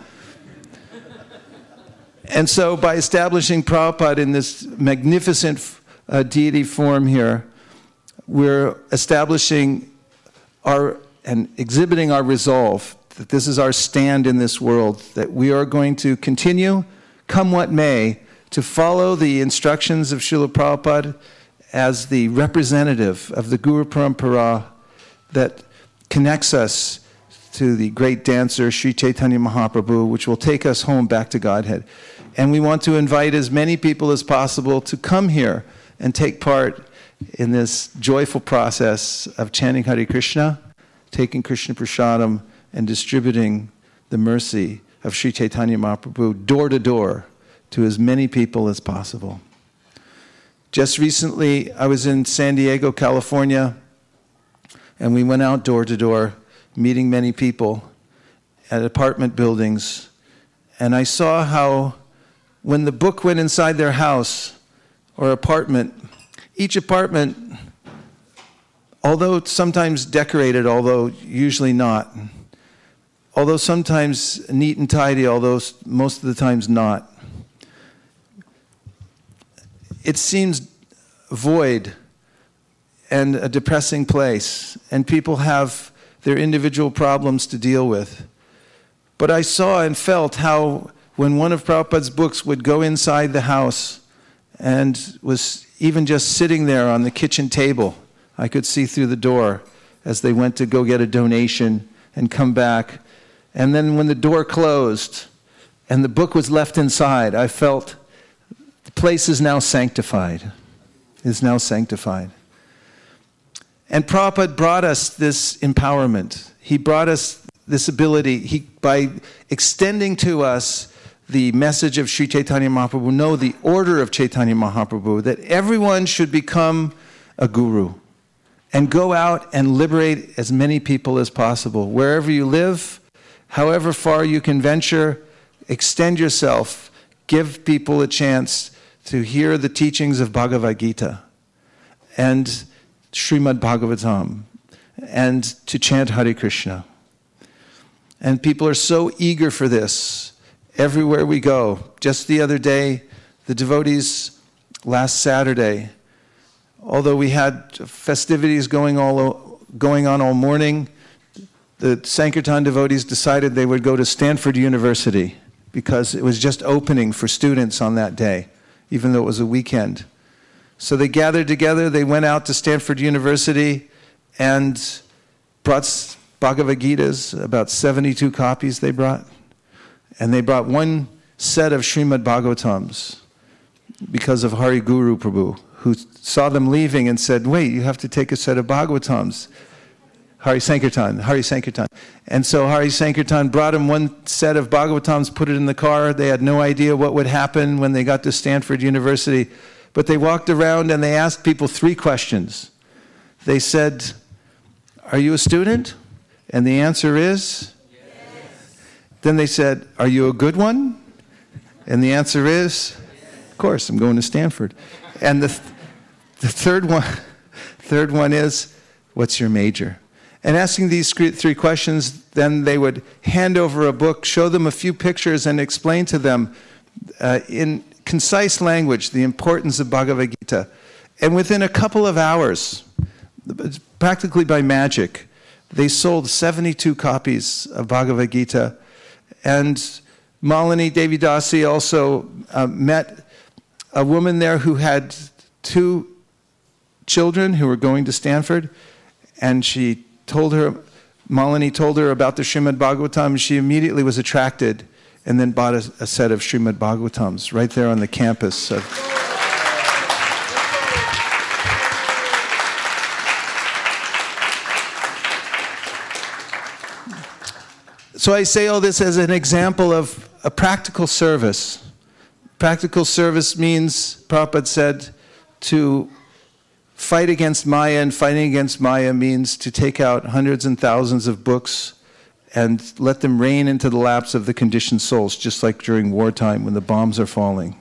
And so by establishing Prabhupada in this magnificent deity form here, we're establishing and exhibiting our resolve that this is our stand in this world, that we are going to continue, come what may, to follow the instructions of Srila Prabhupada as the representative of the Guru Parampara that connects us to the great dancer Sri Chaitanya Mahaprabhu, which will take us home back to Godhead. And we want to invite as many people as possible to come here and take part in this joyful process of chanting Hare Krishna, taking Krishna Prasadam, and distributing the mercy of Sri Chaitanya Mahaprabhu door to door to as many people as possible. Just recently, I was in San Diego, California, and we went out door to door, meeting many people at apartment buildings. And I saw how when the book went inside their house or apartment, each apartment, although sometimes decorated, although usually not, although sometimes neat and tidy, although most of the times not, it seems void and a depressing place, and people have their individual problems to deal with. But I saw and felt how when one of Prabhupada's books would go inside the house and was even just sitting there on the kitchen table, I could see through the door as they went to go get a donation and come back. And then when the door closed and the book was left inside, I felt the place is now sanctified. Is now sanctified. And Prabhupada brought us this empowerment. He brought us this ability. By extending to us the message of Sri Chaitanya Mahaprabhu, the order of Chaitanya Mahaprabhu, that everyone should become a guru and go out and liberate as many people as possible. Wherever you live, however far you can venture, extend yourself, give people a chance to hear the teachings of Bhagavad Gita and Srimad Bhagavatam and to chant Hare Krishna. And people are so eager for this everywhere we go. Just the other day, the devotees, last Saturday, although we had festivities going on all morning, the Sankirtan devotees decided they would go to Stanford University because it was just opening for students on that day, even though it was a weekend. So they gathered together, they went out to Stanford University and brought Bhagavad Gitas, about 72 copies they brought. And they brought one set of Srimad Bhagavatams because of Hari Guru Prabhu, who saw them leaving and said, wait, you have to take a set of Bhagavatams. Hari Sankirtan. And so Hari Sankirtan brought him one set of Bhagavatams, put it in the car. They had no idea what would happen when they got to Stanford University. But they walked around and they asked people 3 questions. They said, are you a student? And the answer is? Yes. Then they said, are you a good one? And the answer is? Yes. Of course, I'm going to Stanford. And the third one is, what's your major? And asking these 3 questions, then they would hand over a book, show them a few pictures, and explain to them in concise language the importance of Bhagavad Gita. And within a couple of hours, practically by magic, they sold 72 copies of Bhagavad Gita. And Malini Devidasi also met a woman there who had 2 children who were going to Stanford, and Malini told her about the Srimad Bhagavatam. She immediately was attracted and then bought a set of Srimad Bhagavatams right there on the campus of... So I say all this as an example of a practical service. Practical service means, Prabhupada said, to fight against Maya, and fighting against Maya means to take out hundreds and thousands of books and let them rain into the laps of the conditioned souls, just like during wartime when the bombs are falling.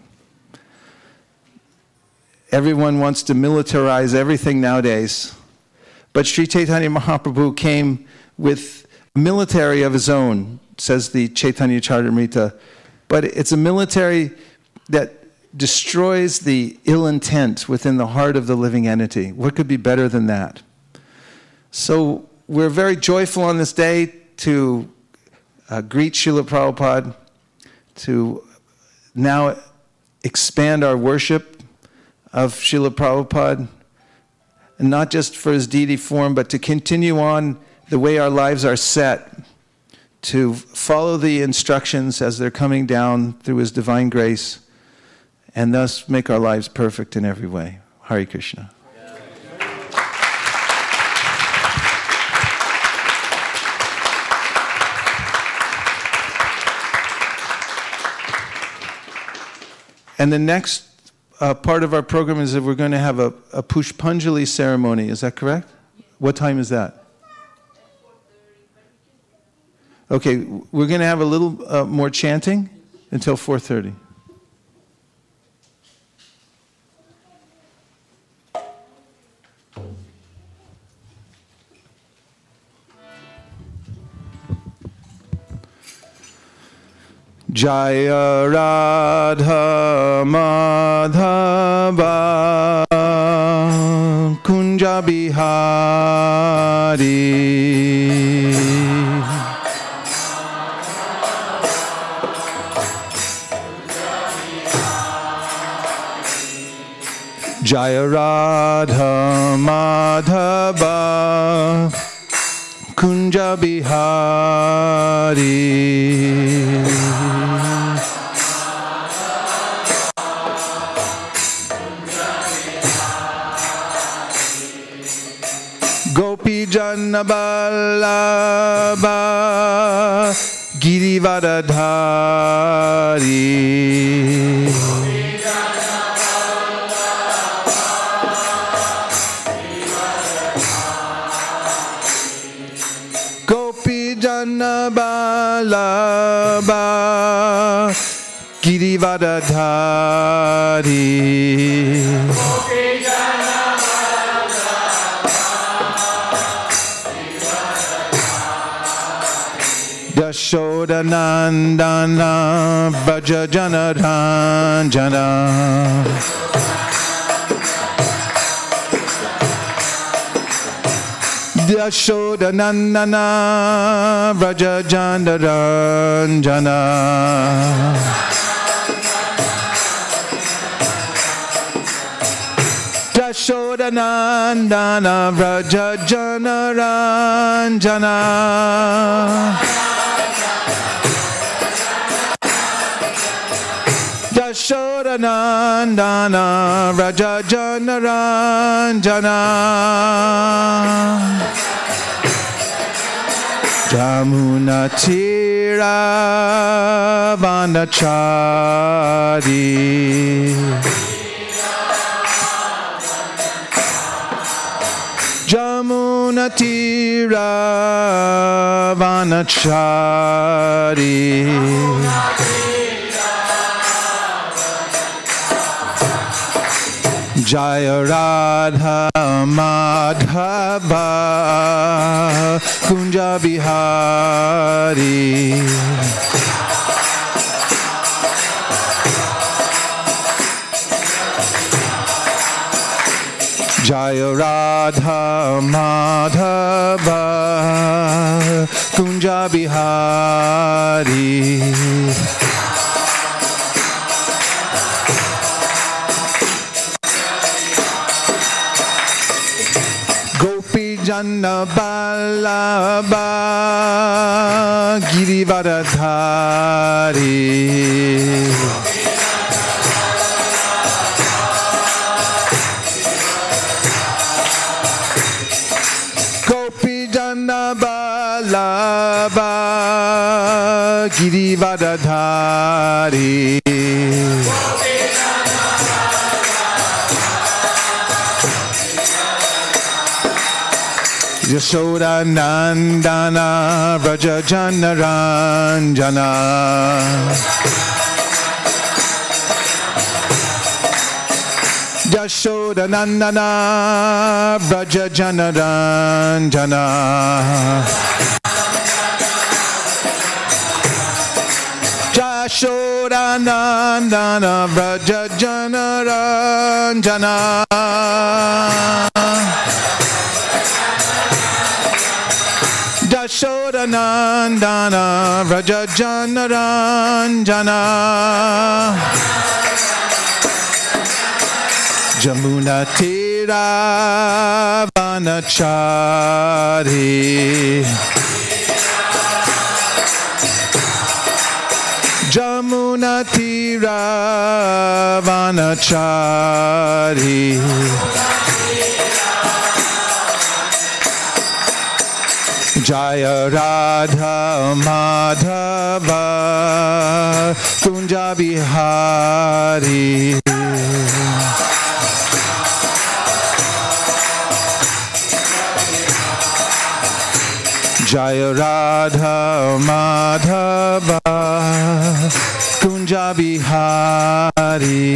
Everyone wants to militarize everything nowadays, but Sri Chaitanya Mahaprabhu came with a military of his own, says the Chaitanya Charitamrita, but it's a military that destroys the ill intent within the heart of the living entity. What could be better than that? So we're very joyful on this day to greet Srila Prabhupada, to now expand our worship of Srila Prabhupada, and not just for his deity form, but to continue on the way our lives are set, to follow the instructions as they're coming down through his divine grace, and thus make our lives perfect in every way. Hare Krishna. And the next part of our program is that we're going to have a Pushpanjali ceremony. Is that correct? What time is that? Okay, we're going to have a little more chanting until 4:30. Jaya Radha Madhava Kunja Bihari Jaya Radha Madhava Kunja Bihari Gopi Janna Vallabha Girivardhari Gopi Janna Vallabha Girivardhari Yashoda Nandana Vraja Jana Ranjana Yashoda Nandana Vraja Jana Ranjana Yashoda Nandana Vraja Jana Ranjana Yashoda Nandana Vraja Jana Ranjana Jamuna Tira Vanachari Jamuna Tira Vanachari Jaya Radha Madhava Kunja Bihari Jaya Radha Madhava Kunja Bihari Janna Ballabha Girivardhari Gopi Janna Ballabha Girivardhari Yashoda Nandana Vraja Jana Ranjana Yashoda Nandana Vraja Jana Ranjana Yashoda Nandana Vraja Jana Ranjana Yashoda Nandana Vraja Jana Ranjana Jamuna Tira Vanachari Jamuna Tira Vanachari Jaya Radha Madhava Kunja Bihari Jaya Radha Madhava Kunja Bihari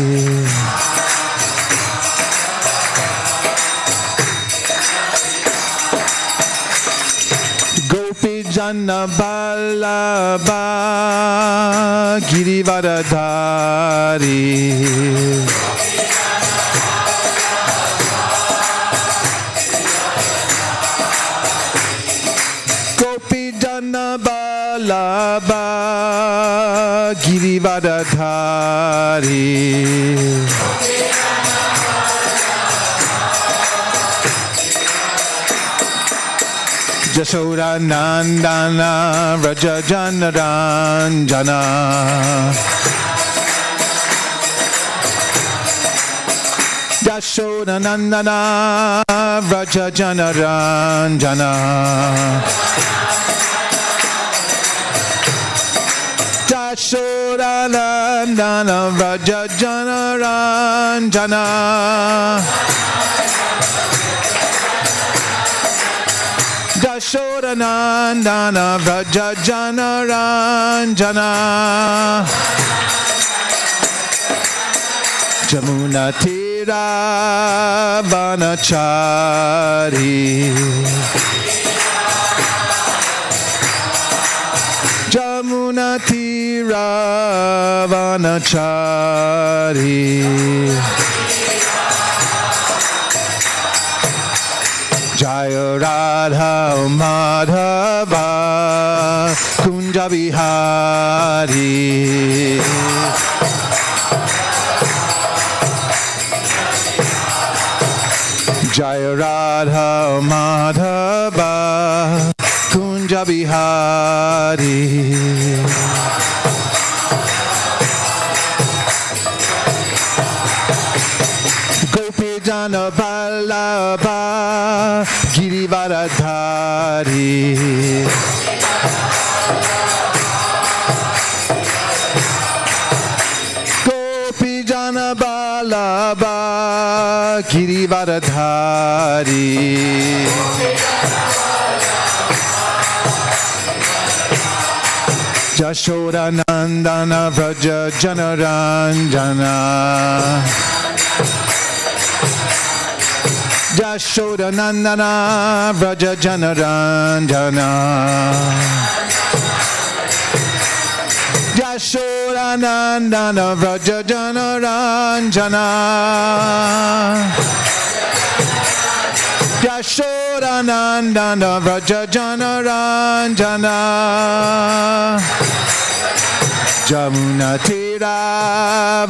Janna Ballabha Girivardhari Gopi Janna Ballabha Girivardhari Yashoda Nandana Vraja Jana Ranjana Yashoda Nandana Vraja Jana Ranjana Yashoda Nandana Vraja Jana Ranjana Yashoda Nandana Vraja Jana Ranjana Jamuna Tira Vanachari Jamuna Tira Vanachari Jaya Radha Madhava Kunja Bihari Jaya Radha Madhava Kunja Bihari Gopi Jana Ballabha Girivardhari Gopi Jana Ballabha Girivardhari Yashoda Nandana Vraja Jana Ranjana Yashoda Nandana Vraja Jana Ranjana Yashoda Nandana Vraja Jana Ranjana Yashoda Nandana Vraja Jana Ranjana Jamuna Tira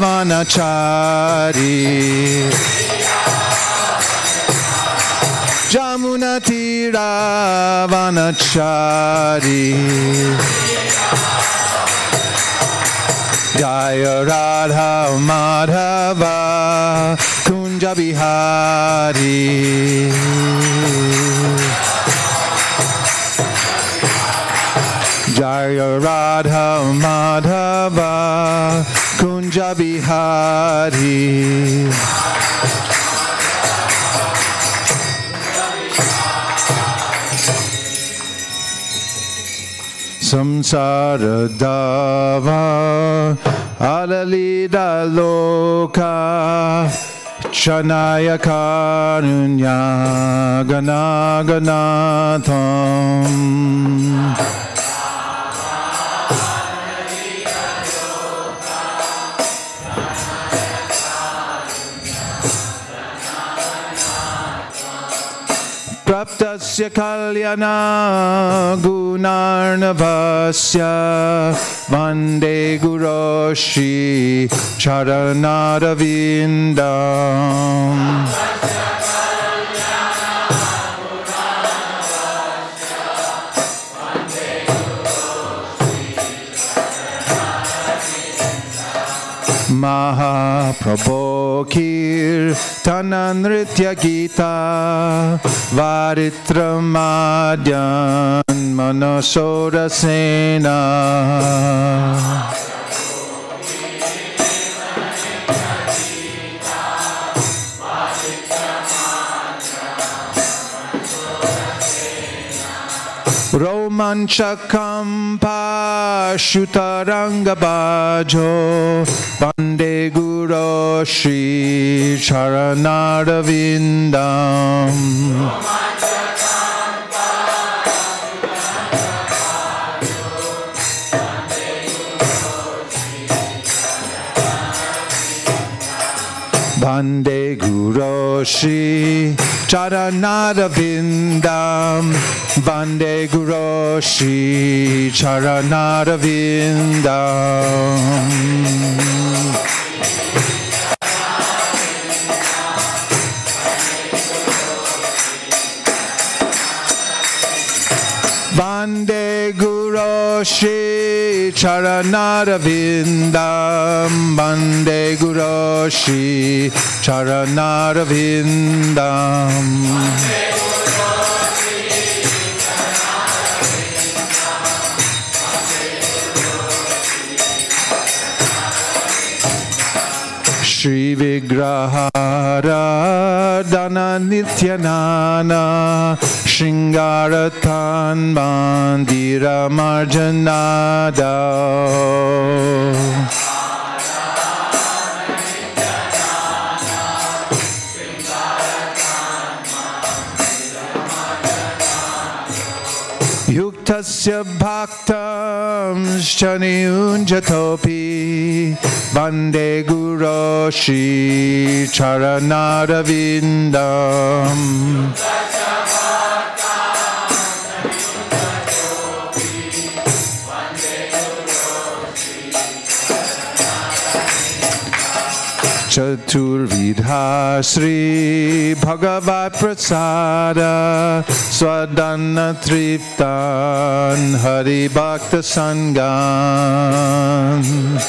Vanachari Jamuna Tira Vanachari Jaya Radha Madhava Kunja Bihari Jaya Radha Madhava Kunja Bihari Samsara Dava Alalida Loka Chanaya Karunya Ganaganatham Praptasya Kalyana Gunarnavasya Vande Guroshi Charanadavindam Mahaprabho Kirtananritya Gita Varitramadyan Manosodasena Romanchakam Pashutaranga Bajo Vande Guru Shri Charanadavindam Vande Guru Shri Charanadavindam Vande Guru Shri Charanadavindam Vande Guru Shri Charanadavindam Vande Guru Shri Charanadavindam Shri Vigrahara Dana Nityanana Shringaratan Bandira Marjanada Yuktasya Bhaktam Shaniunjatopi Vande Guru Shri Charanadavindam Chaturvidha Sri Bhagavat Prasada Swadana Triptan Hari Bhakta Sangam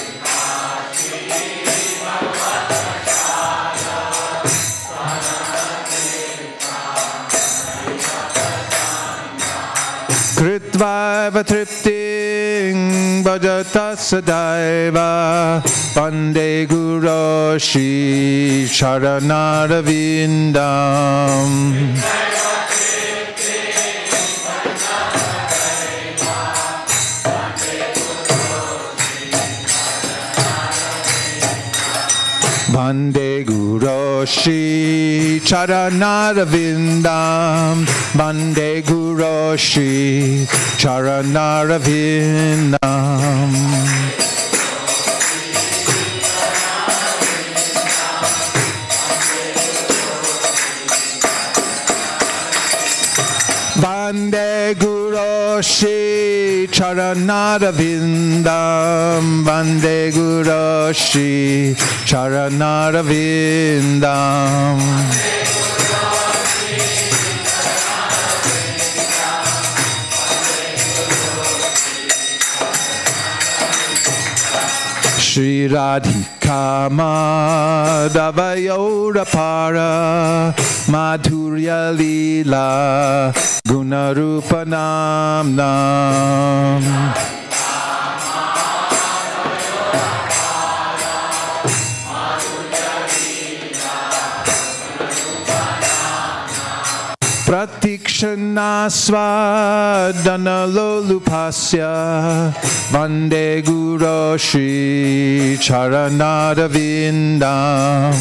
Kritvaiva Tripting Bhajata Sadaiva Vande Guru Shri Charanadavindam Vande Guru Shri Charanadavindam Vande Guru Shri Charanadavindam Vande Guru Shri Charanadavindam Vande Guru Shri Charanadavindam Shri Radhika Madhavayorapara Madhurya Lila Gunarupanam Nam Pratikshana Svadanalolupasya Vande Guru Shri Charanadavindam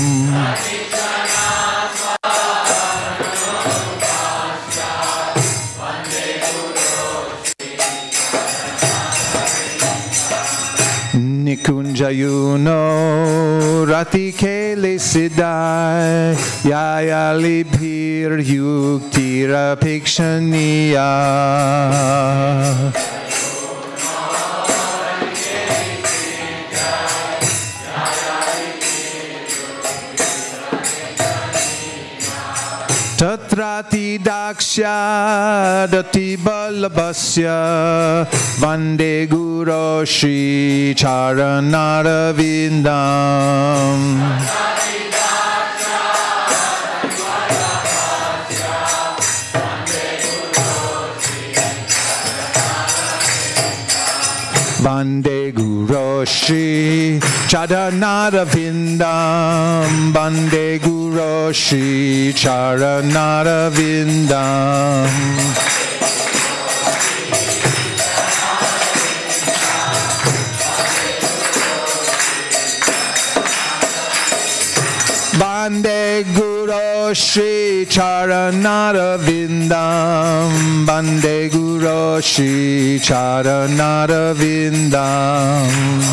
Nikunjayuno Ratikele Siddhai Yayalibhir Yuktira Pikshaniya Tatrati Daksha Dati Balabhasya Vande Guru Shri Charanadavindam Vande Guru Shri Charanadavindam Vande Guru Shri Charanadavindam Vande Guru Shri Charanadavindam Vande Guru Shri Charanadavindam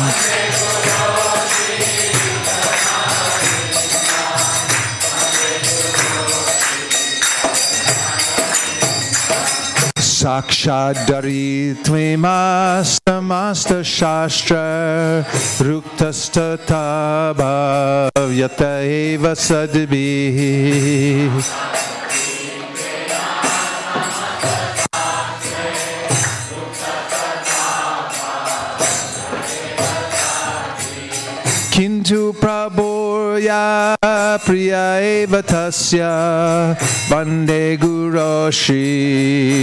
Sakshadari Tvimastamasta Shastra Ruktastata Bhavyata Eva Sadbhi Kintu Prabhoya Priya Eva Tasya Vande Guru Shri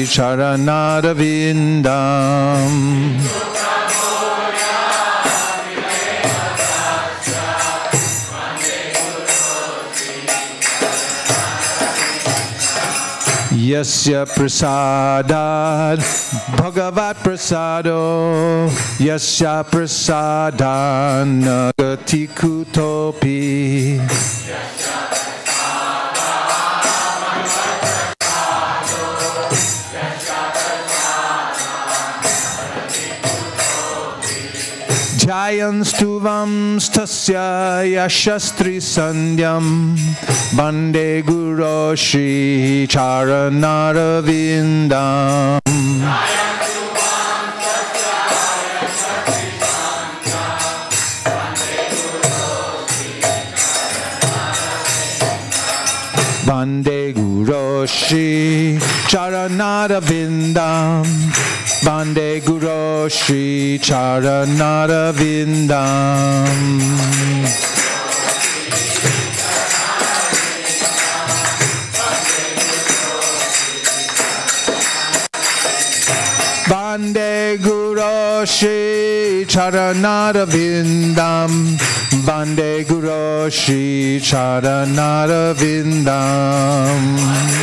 Charanadavindam Yasya prasadad bhagavat prasado Yasya prasadan nagati kutopi Jayanstuvam stasya yashastri sandhyam Vande Guru Shri Charanadavindam Vande Guru Shri Charanadavindam Vande Guru Shri Charanadavindam Vande Guru Shri Charanadavindam Vande Guru Shri Charanadavindam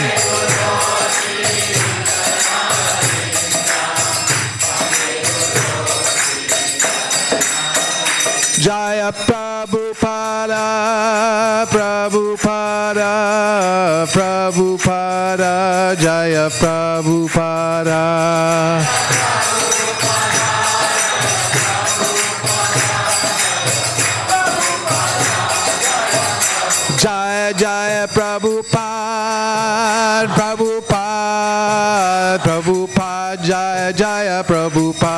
Jaya Prabhupada, Prabhupada, Prabhupada, Jaya Prabhupada. Jaya Jaya Prabhupada, Prabhupada, Prabhupada, Jaya Jaya Prabhupada.